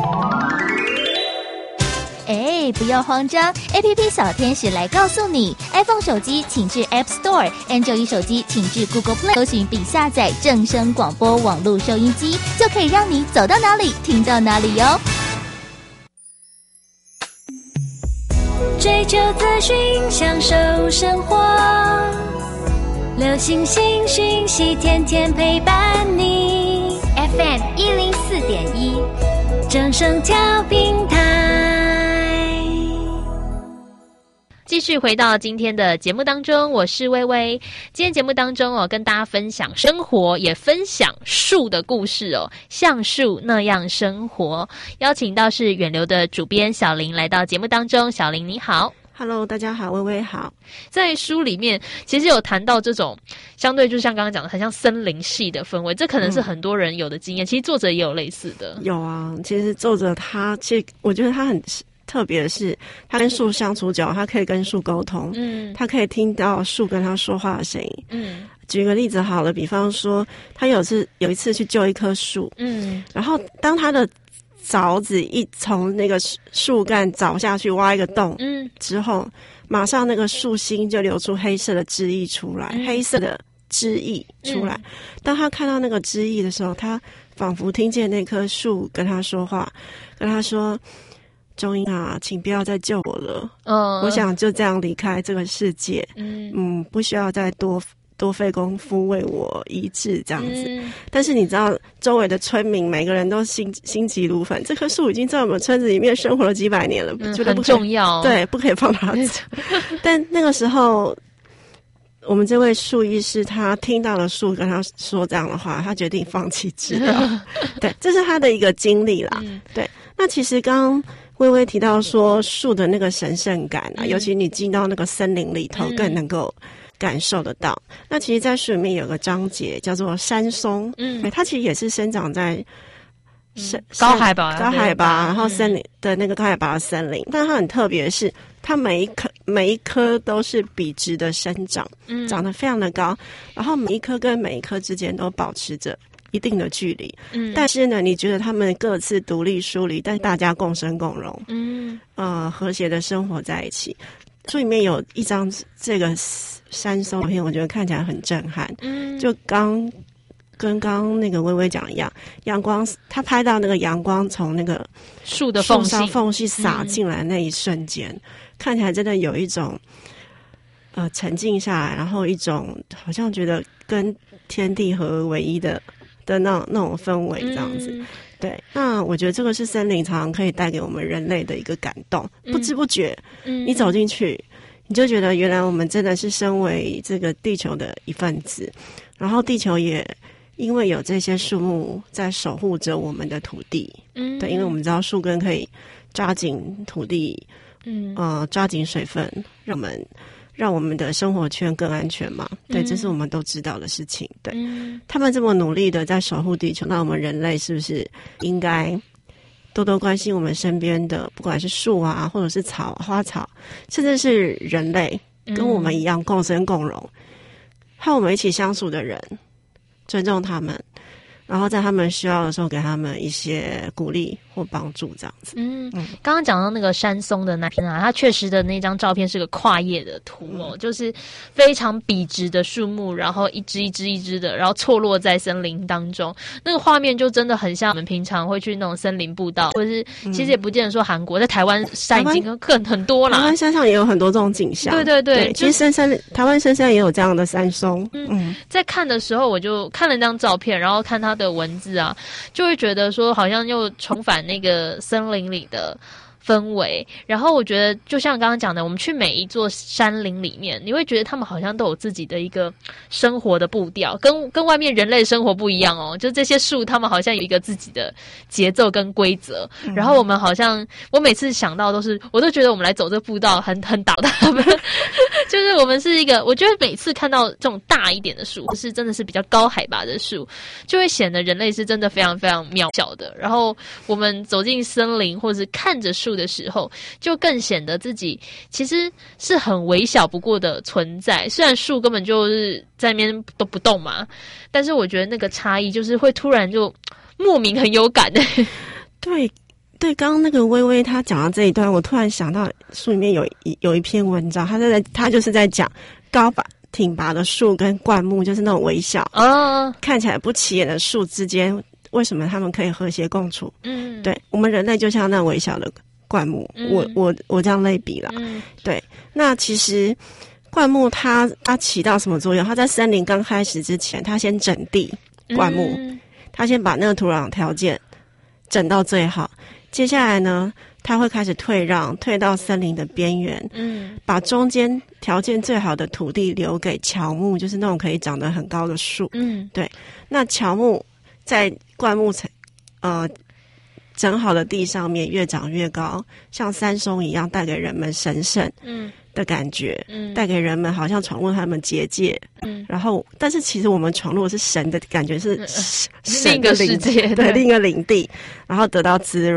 哎，不要慌张 ，A P P 小天使来告诉你 ，iPhone 手机请至 App Store，Android 手机请至 Google Play， 搜寻并下载正声广播网络收音机，就可以让你走到哪里听到哪里哟。 追求资讯，享受生活，流行新讯息，天天陪伴你。F M 一零四点一，正声调频台。 继续回到今天的节目当中，我是薇薇。今天节目当中哦，跟大家分享生活，也分享树的故事哦，像树那样生活。邀请到是远流的主编小林来到节目当中，小林你好。 Hello， 大家好，薇薇好。 在书里面其实有谈到这种相对就像刚刚讲的很像森林系的氛围，这可能是很多人有的经验、嗯、其实作者也有类似的。 有啊，其实作者他其实我觉得他很特别的是，他跟树相处久，他可以跟树沟通，嗯，他可以听到树跟他说话的声音，嗯。举个例子好了，比方说，他有次有一次去救一棵树，嗯，然后当他的凿子一从那个树干凿下去挖一个洞，嗯，之后马上那个树心就流出黑色的汁液出来，嗯、黑色的汁液出来。嗯、当他看到那个汁液的时候，他仿佛听见那棵树跟他说话，跟他说：“中英啊，请不要再救我了，嗯，我想就这样离开这个世界，嗯嗯，不需要再多。”多费功夫为我医治这样子，嗯、但是你知道周围的村民每个人都心心急如焚，这棵树已经在我们村子里面生活了几百年了， 嗯、 觉得不很重要， 对，不可以放它走。但那个时候，我们这位树医师他听到了树跟他说这样的话，他决定放弃治疗。对，这是他的一个经历啦。嗯、对，那其实刚刚微微提到说树的那个神圣感啊，嗯、尤其你进到那个森林里头，更能够感受得到。那其实在书里面有个章节叫做山松，嗯，它其实也是生长在嗯、高海拔高海拔然后森林的那个高海拔的森林，但它很特别的是它每一棵每一棵都是笔直的生长，嗯，长得非常的高，然后每一棵跟每一棵之间都保持着一定的距离，嗯，但是呢你觉得它们各自独立疏离，但大家共生共荣，嗯，呃和谐的生活在一起。书里面有一张这个山松照片，我觉得看起来很震撼。嗯，就刚跟刚刚那个微微讲一样，阳光他拍到那个阳光从那个树的缝隙缝隙洒进来那一瞬间，嗯、看起来真的有一种呃沉静下来，然后一种好像觉得跟天地合而为一的的那种那种氛围这样子。嗯对，那我觉得这个是森林常常可以带给我们人类的一个感动，嗯、不知不觉，嗯，你走进去，你就觉得原来我们真的是身为这个地球的一份子，然后地球也因为有这些树木在守护着我们的土地，嗯，对，因为我们知道树根可以抓紧土地，嗯，呃，抓紧水分，让我们。让我们的生活圈更安全嘛？对，嗯、这是我们都知道的事情。对，嗯、他们这么努力的在守护地球，那我们人类是不是应该多多关心我们身边的，不管是树啊，或者是草、花草，甚至是人类，跟我们一样共生共荣，和我们一起相处的人，尊重他们。然后在他们需要的时候给他们一些鼓励或帮助这样子。嗯， 刚刚讲到那个山松的那篇啊，它确实的那张照片是个跨页的图哦，嗯、就是非常笔直的树木，然后一只一只一只的，然后错落在森林当中，那个画面就真的很像我们平常会去那种森林步道，或者是其实也不见得说韩国，在台湾山已经更很多啦， 台湾山上也有很多这种景象。 对对 对, 对， 其实深山台湾深山也有这样的山松。 嗯，嗯在看的时候我就看了那张照片，然后看它的文字啊，就会觉得说好像又重返那个森林里的氛围。然后我觉得就像刚刚讲的，我们去每一座山林里面，你会觉得他们好像都有自己的一个生活的步调，跟跟外面人类生活不一样哦。就这些树他们好像有一个自己的节奏跟规则，嗯、然后我们好像我每次想到都是我都觉得我们来走这步道很很倒的他们就是我们是一个，我觉得每次看到这种大一点的树，是真的是比较高海拔的树，就会显得人类是真的非常非常渺小的。然后我们走进森林或者是看着树的时候，就更显得自己其实是很微小不过的存在。虽然树根本就是在那边都不动嘛，但是我觉得那个差异就是会突然就莫名很有感。 对对，刚刚那个微微他讲到这一段，我突然想到书里面有一有一篇文章，他在他就是在讲高拔挺拔的树跟灌木，就是那种微小哦看起来不起眼的树之间，为什么他们可以和谐共处？嗯，对，我们人类就像那微小的灌木，嗯、我我我这样类比啦。嗯，对，那其实灌木它它起到什么作用？它在森林刚开始之前，它先整地灌木，嗯、它先把那个土壤条件整到最好。接下来呢，它会开始退让，退到森林的边缘，嗯，把中间条件最好的土地留给乔木，就是那种可以长得很高的树，嗯，对。那乔木在灌木层，呃，整好的地上面越长越高，像山松一样，带给人们神圣，嗯。的感觉，嗯，带给人们好像闯入他们结界，嗯，然后，但是其实我们闯入的是神的感觉，是神另一个世界， 对，另一个领地，然后得到滋润，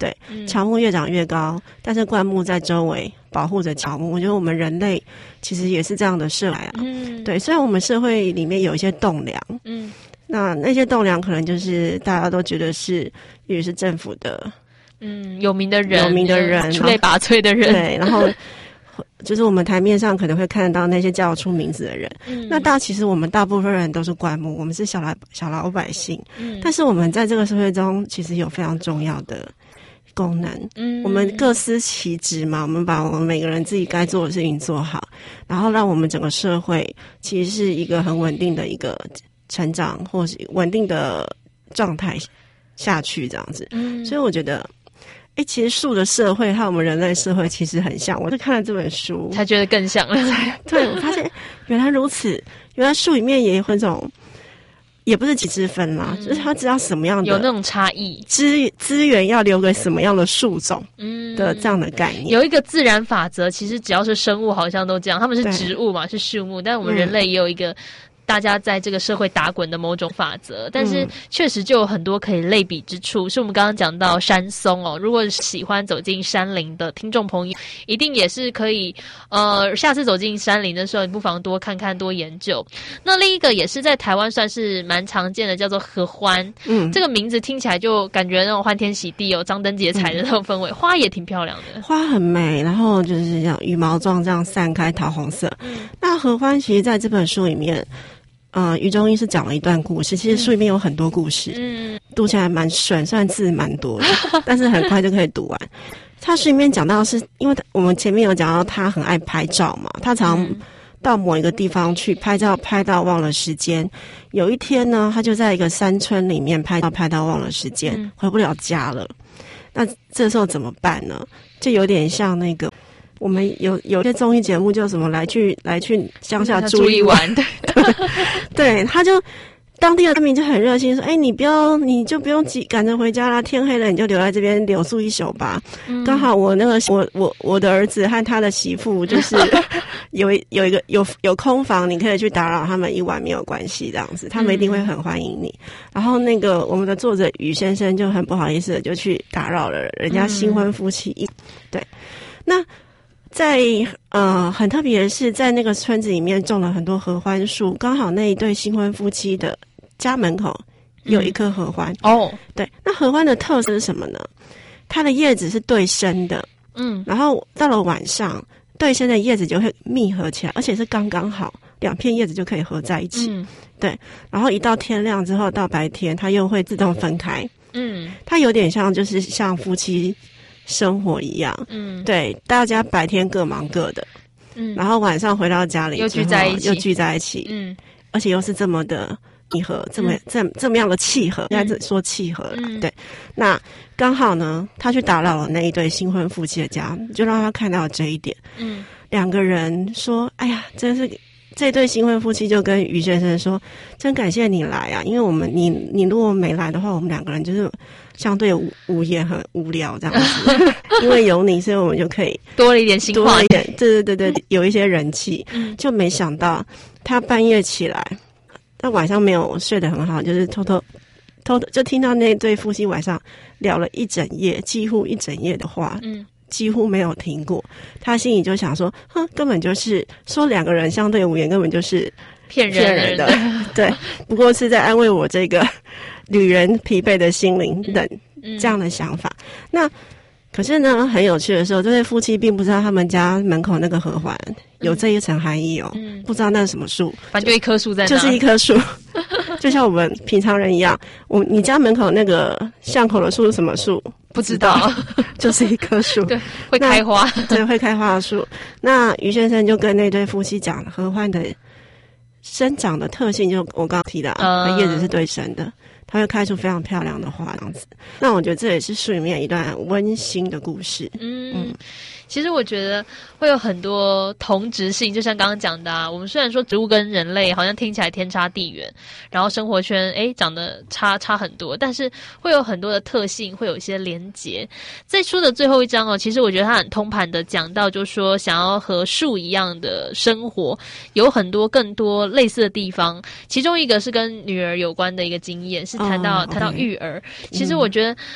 对，乔木越长越高，但是灌木在周围保护着乔木。我觉得我们人类其实也是这样的社会啊。嗯，对，虽然我们社会里面有一些栋梁，嗯，那那些栋梁可能就是大家都觉得是，也是政府的， 嗯，有名的人， 有名的人， 出类拔萃的人， 对，然后。就是我们台面上可能会看得到那些叫出名字的人，嗯，那大其实我们大部分人都是灌木，我们是小老小老百姓，嗯，但是我们在这个社会中其实有非常重要的功能，嗯，我们各司其职嘛，我们把我们每个人自己该做的事情做好，然后让我们整个社会其实是一个很稳定的一个成长或是稳定的状态下去这样子，嗯，所以我觉得。哎，其实树的社会和我们人类社会其实很像。我是看了这本书， 才觉得更像了。 对，我发现原来如此，原来树里面也有那种，也不是几之分啦，嗯、就是他知道什么样的有那种差异， 资资源要留给什么样的树种的这样的概念。 嗯、有一个自然法则，其实只要是生物，好像都这样。他们是植物嘛，是树木，但我们人类也有一个。嗯大家在这个社会打滚的某种法则，但是确实就有很多可以类比之处。是我们刚刚讲到山松哦，如果喜欢走进山林的听众朋友，一定也是可以呃，下次走进山林的时候，你不妨多看看、多研究。那另一个也是在台湾算是蛮常见的，叫做合欢。嗯，这个名字听起来就感觉那种欢天喜地哦，张灯结彩的那种氛围。嗯、花也挺漂亮的， 花很美，然后就是像羽毛状这样散开，桃红色。嗯，那合欢其实在这本书里面。呃，余中英是讲了一段故事，其实书里面有很多故事，嗯，读起来蛮顺，虽然字蛮多的，但是很快就可以读完。他书里面讲到是，因为我们前面有讲到他很爱拍照嘛，他常到某一个地方去拍照，拍到忘了时间。有一天呢，他就在一个山村里面拍照，拍到忘了时间，嗯、回不了家了。那这时候怎么办呢？就有点像那个。我们有有些综艺节目叫什么来去来去乡下住一晚，对对，他就当地的居民就很热心说：“哎，你不要，你就不用急赶着回家啦，天黑了你就留在这边留宿一宿吧。嗯”刚好我那个我我我的儿子和他的媳妇就是有有一个有有空房，你可以去打扰他们一晚没有关系，这样子他们一定会很欢迎你。嗯、然后那个我们的作者于先生就很不好意思的就去打扰了人家新婚夫妻，嗯、对，那。在呃很特别的是，在那个村子里面种了很多合欢树，刚好那一对新婚夫妻的家门口有一棵合欢。嗯、哦，对，那合欢的特色是什么呢？它的叶子是对生的，嗯，然后到了晚上，对生的叶子就会密合起来，而且是刚刚好，两片叶子就可以合在一起。嗯，对，然后一到天亮之后，到白天它又会自动分开。嗯，它有点像就是像夫妻。生活一样，嗯，对，大家白天各忙各的，嗯，然后晚上回到家里又聚在一起， 又聚在一起，嗯，而且又是这么的密合，这么、嗯、这这么样的契合，应该是说契合了，嗯、对。那刚好呢，他去打扰了那一对新婚夫妻的家，就让他看到这一点，嗯，两个人说：“哎呀，真是。”这对新婚夫妻就跟于先生说：“真感谢你来啊，因为我们你你如果没来的话，我们两个人就是相对无无言很无聊这样子。因为有你，所以我们就可以多了一点新话， 多了一点，对对对对，有一些人气。嗯、就没想到他半夜起来，他晚上没有睡得很好，就是偷偷偷偷就听到那对夫妻晚上聊了一整夜，几乎一整夜的话。嗯。”几乎没有停过，他心里就想说：“哼，根本就是说两个人相对无言，根本就是骗人的。”对，不过是在安慰我这个旅人疲惫的心灵等这样的想法。嗯、那可是呢，很有趣的时候，这对夫妻并不知道他们家门口那个合欢有这一层含义哦，嗯、不知道那是什么树， 反正就一棵树在那， 就是一棵树，就像我们平常人一样。我你家门口那个巷口的树是什么树？ 不知道， 就是一棵树， 对，会开花， 对，会开花的树。那于先生就跟那对夫妻讲合欢的生长的特性，就我刚刚提的、啊，它、嗯、叶子是对生的，它会开出非常漂亮的花，这样子。那我觉得这也是书里面一段温馨的故事。嗯。 嗯其实我觉得会有很多同质性，就像刚刚讲的啊，我们虽然说植物跟人类好像听起来天差地远，然后生活圈诶长得差差很多，但是会有很多的特性，会有一些连结。在书的最后一章哦，其实我觉得它很通盘的讲到，就是说想要和树一样的生活，有很多更多类似的地方。其中一个是跟女儿有关的一个经验，是谈到、哦、谈到育儿。其实我觉得。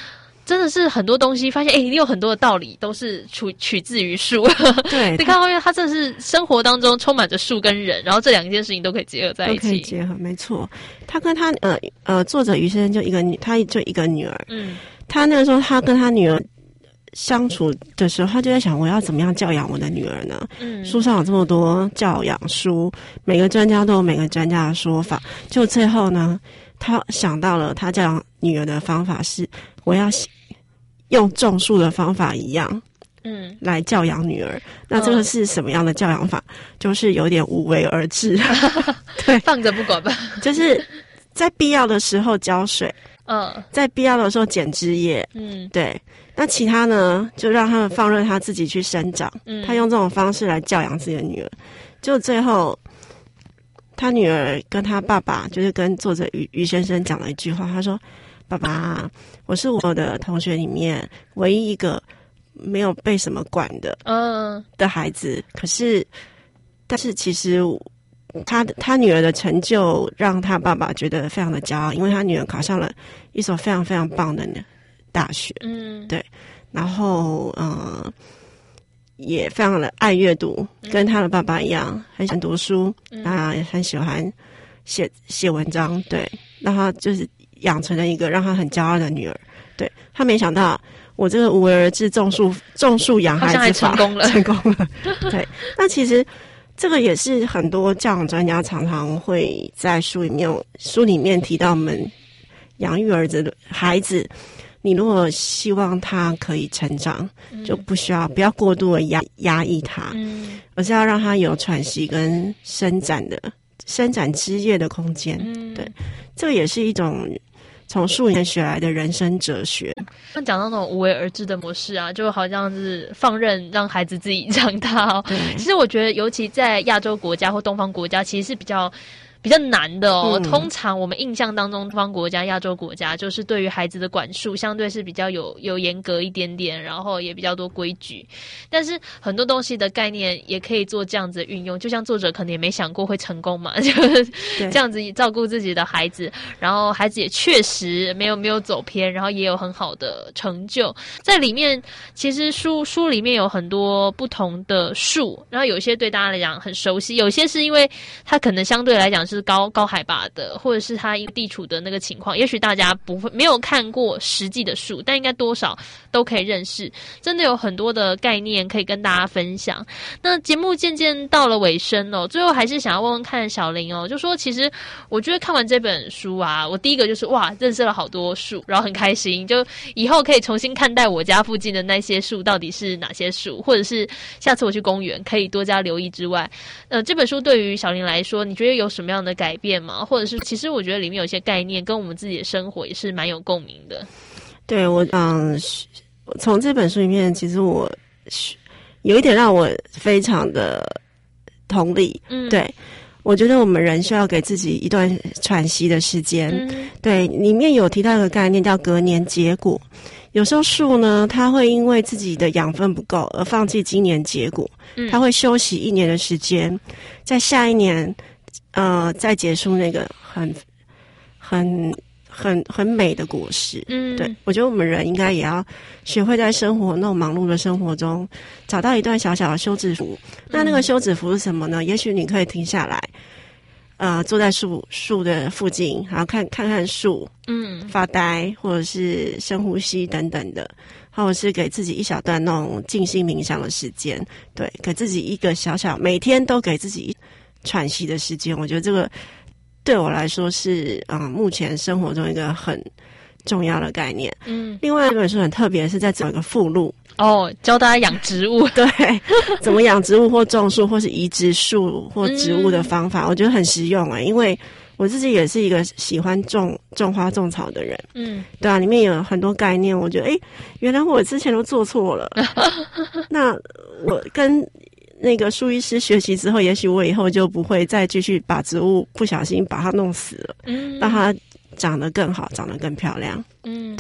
真的是很多东西发现，哎、欸，你有很多的道理都是取取自于树。 对， 你看后面，它真的是生活当中充满着树跟人，然后这两件事情都可以结合在一起， 都可以结合，没错。他跟他呃呃，作者于先生就一个女，他就一个女儿。嗯，他那个时候他跟他女儿相处的时候，他就在想，我要怎么样教养我的女儿呢？嗯，书上有这么多教养书，每个专家都有每个专家的说法。就最后呢，他想到了他教养女儿的方法是，我要用种树的方法一样，嗯，来教养女儿。那这个是什么样的教养法？嗯、就是有点无为而治，对， 放着不管吧。 就是在必要的时候浇水， 嗯， 在必要的时候剪枝叶，嗯，对。那其他呢，就让他们放任他自己去生长。嗯，他用这种方式来教养自己的女儿，就最后，他女儿跟他爸爸，就是跟作者于于先生讲了一句话，他说：“爸爸，我是我的同学里面唯一一个没有被什么管的，嗯，的孩子。可是，但是其实他他女儿的成就让他爸爸觉得非常的骄傲，因为他女儿考上了一所非常非常棒的大学，嗯，对，然后呃，也非常的爱阅读，跟他的爸爸一样，很喜欢读书，啊、嗯，也很喜欢写写文章，对，让他就是养成了一个让他很骄傲的女儿。对，他没想到我这个无为而治种树种树养孩子法好像还成功了， 成功了。对，那其实这个也是很多教养专家常常会在书里面书里面提到，我们养育儿子的孩子。你如果希望他可以成长，嗯、就不需要不要过度的压压抑他，嗯，而是要让他有喘息跟伸展的伸展枝叶的空间。嗯，对，这个也是一种从树里面学来的人生哲学。 那讲到那种无为而治的模式啊，就好像是放任让孩子自己长大哦。其实我觉得，尤其在亚洲国家或东方国家，其实是比较。比较难的哦、嗯，通常我们印象当中，东方国家、亚洲国家就是对于孩子的管束相对是比较有有严格一点点，然后也比较多规矩。但是很多东西的概念也可以做这样子的运用，就像作者可能也没想过会成功嘛，就是这样子照顾自己的孩子，然后孩子也确实没有没有走偏，然后也有很好的成就。在里面，其实书书里面有很多不同的树，然后有些对大家来讲很熟悉，有些是因为它可能相对来讲是。是高高海拔的，或者是它地处的那个情况，也许大家不会没有看过实际的树，但应该多少都可以认识。真的有很多的概念可以跟大家分享。那节目渐渐到了尾声哦，最后还是想要问问看小林哦，就说其实我觉得看完这本书啊，我第一个就是哇，认识了好多树，然后很开心，就以后可以重新看待我家附近的那些树到底是哪些树，或者是下次我去公园可以多加留意之外，呃，这本书对于小林来说，你觉得有什么样的改变吗？或者是其实我觉得里面有一些概念跟我们自己的生活也是蛮有共鸣的。 对，我嗯，从这本书里面，其实我有一点让我非常的同理。嗯，对，我觉得我们人需要给自己一段喘息的时间。嗯，对，里面有提到一个概念叫隔年结果。有时候树呢，它会因为自己的养分不够而放弃今年结果，嗯，它会休息一年的时间，在下一年。呃，再结束那个很、很、很、很美的果实。嗯，对，我觉得我们人应该也要学会在生活那种忙碌的生活中，找到一段小小的休止符。嗯，那那个休止符是什么呢？也许你可以停下来，呃，坐在树树的附近，然后看看看树，嗯，发呆，或者是深呼吸等等的。或者是给自己一小段那种静心冥想的时间，对，给自己一个小小，每天都给自己喘息的时间。我觉得这个对我来说是啊、呃，目前生活中一个很重要的概念。嗯，另外这本书很特别，是在找一个附录哦，教大家养植物， 对，怎么养植物或种树，或是移植树或植物的方法，嗯、我觉得很实用哎、欸，因为。我自己也是一个喜欢种种花种草的人，嗯，对啊，里面有很多概念，我觉得，诶，原来我之前都做错了。那我跟那个树医师学习之后，也许我以后就不会再继续把植物不小心把它弄死了，嗯，让它长得更好，长得更漂亮，嗯，对。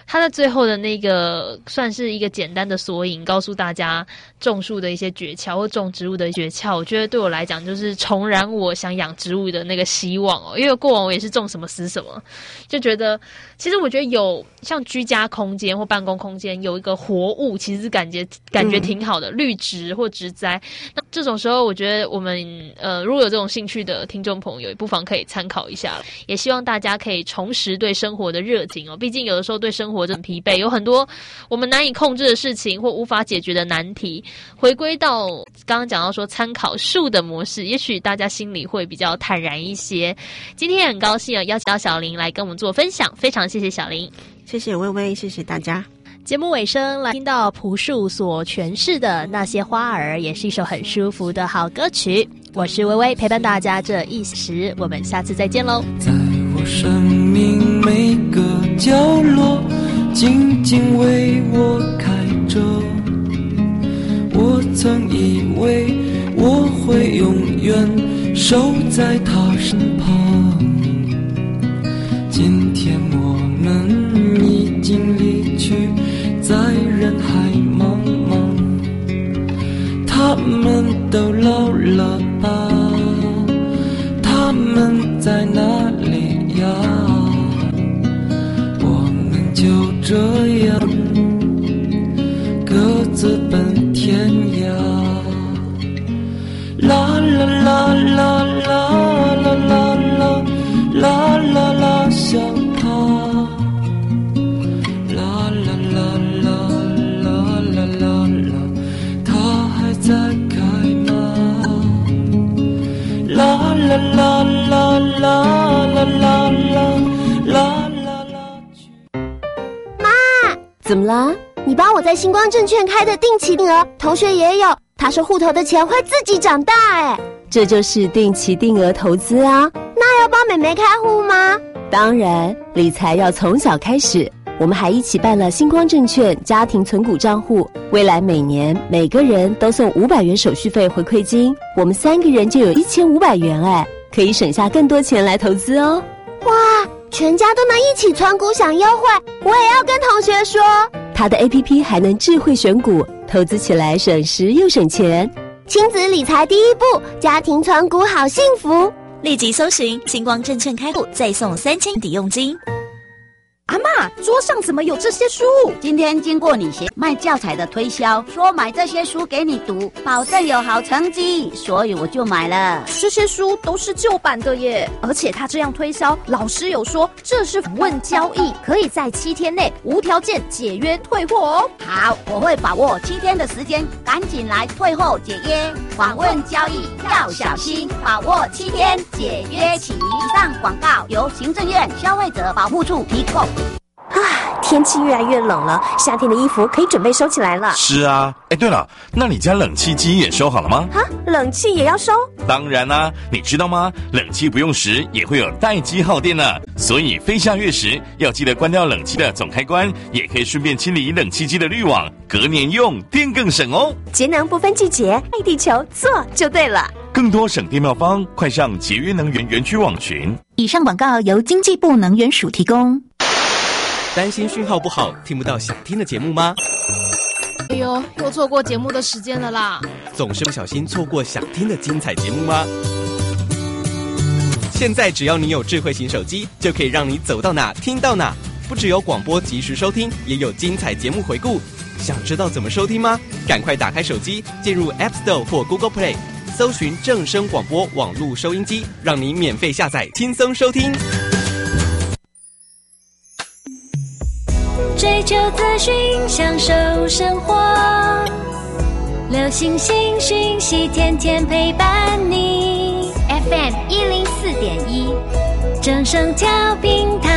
他在最后的那个算是一个简单的索引，告诉大家种树的一些诀窍或种植物的诀窍。我觉得对我来讲，就是重燃我想养植物的那个希望哦。因为过往我也是种什么死什么，就觉得其实我觉得有像居家空间或办公空间有一个活物，其实感觉感觉挺好的，嗯、绿植或植栽。那这种时候，我觉得我们呃如果有这种兴趣的听众朋友，也不妨可以参考一下。也希望大家可以重拾对生活的热情哦。毕竟有的时候对生活真的疲惫，有很多我们难以控制的事情或无法解决的难题。回归到刚刚讲到说参考树的模式，也许大家心里会比较坦然一些。今天很高兴啊，邀请到小林来跟我们做分享，非常谢谢小林， 谢谢薇薇，谢谢大家。 节目尾声来听到朴树所诠释的那些花儿，也是一首很舒服的好歌曲。我是薇薇，陪伴大家这一时，我们下次再见喽。 在我生命每个角落，静静为我开着。我曾以为我会永远守在他身旁，今天我们已经离去，在人海茫茫，他们都老了吧？他们在哪里呀？我们就这样各自奔天涯。啦啦啦啦啦啦啦啦啦啦啦，想他。啦啦啦啦啦啦啦啦，他还在开吗？啦啦啦啦啦啦啦啦啦啦。 妈，怎么了？你帮我在星光证券开的定期定额，同学也有。他说户头的钱会自己长大，哎，这就是定期定额投资啊。那要帮妹妹开户吗？当然，理财要从小开始。我们还一起办了星光证券家庭存股账户，未来每年每个人都送五百元手续费回馈金，我们三个人就有一千五百元，哎，可以省下更多钱来投资哦。哇，全家都能一起存股享优惠，我也要跟同学说。他的 A P P 还能智慧选股，投资起来省时又省钱。亲子理财第一步，家庭存股好幸福。 立即搜寻星光证券开户，再送三千抵用金。 阿嬷，桌上怎么有这些书？ 今天经过你学卖教材的推销，说买这些书给你读，保证有好成绩，所以我就买了。 这些书都是旧版的耶，而且他这样推销，老师有说这是访问交易，可以在七天内无条件解约退货哦。 好，我会把握七天的时间，赶紧来退货解约。访问交易要小心，把握七天解约期。以上广告由行政院消费者保护处提供。 啊，天气越来越冷了，夏天的衣服可以准备收起来了。 是啊，哎，对了，那你家冷气机也收好了吗？ 啊，冷气也要收？ 当然啦、啊，你知道吗？冷气不用时也会有待机耗电呢，所以非下月时要记得关掉冷气的总开关，也可以顺便清理冷气机的滤网，隔年用电更省哦。 节能不分季节，爱地球，做就对了。 更多省电妙方，快上节约能源园区网群。 以上广告由经济部能源署提供。 担心讯号不好，听不到想听的节目吗？ 哎呦，又错过节目的时间了啦！ 总是不小心错过想听的精彩节目吗？现在只要你有智慧型手机，就可以让你走到哪听到哪。不只有广播及时收听，也有精彩节目回顾。想知道怎么收听吗？赶快打开手机，进入 App Store 或 Google Play， 搜寻正声广播网络收音机，让你免费下载，轻松收听。 追求资讯，享受生活，流行新讯息，天天陪伴你。F M 一零四点一，正声调频台。